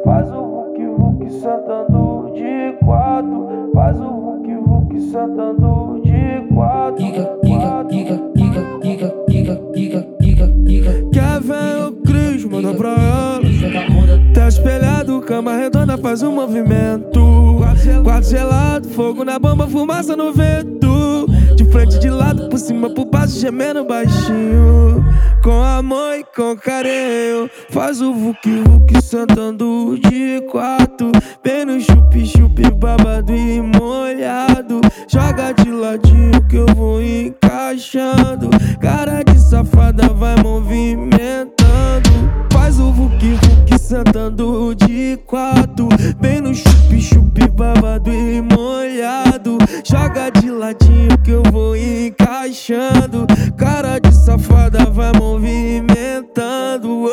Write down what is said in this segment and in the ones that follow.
Faz o vuki vuki sentando de quatro. Faz o vuki vuki sentando de quatro. Quer ver o Cris, manda pra ela. Tá espelhado, cama redonda, faz um movimento. Quarto gelado, fogo na bomba, fumaça no vento. De frente, de lado, por cima, por baixo, gemendo baixinho. Com amor e com carinho. Faz o vuki vuki sentando de quatro. Bem no chupi chupi, babado e molhado. Joga de ladinho que eu vou encaixando. Cara de safada vai movimentando. Faz o vuki vuki sentando de quatro. Bem no chupi chupi, babado e molhado. Joga de ladinho que eu vou encaixando. Cara de safada vai movimentando.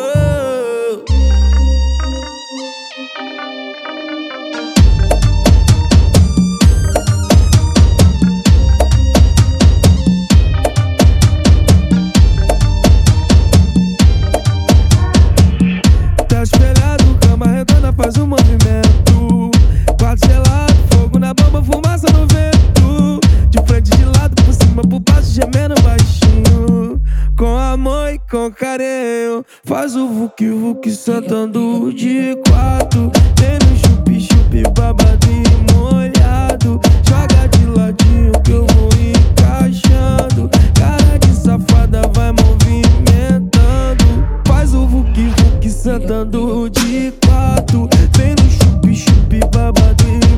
Tá espelhado, cama redonda, faz um movimento. Quarto gelado, fogo na bomba, fumaça no vento. De frente, de lado, por cima, por baixo, gemendo baixinho. Com amor e com carinho. Faz o vuki vuki sentando de quatro. Vem no chupi chupi, babado e molhado. Joga de ladinho que eu vou encaixando. Cara de safada vai movimentando. Faz o vuki vuki sentando de quatro. Vem no chupi chupi, babado e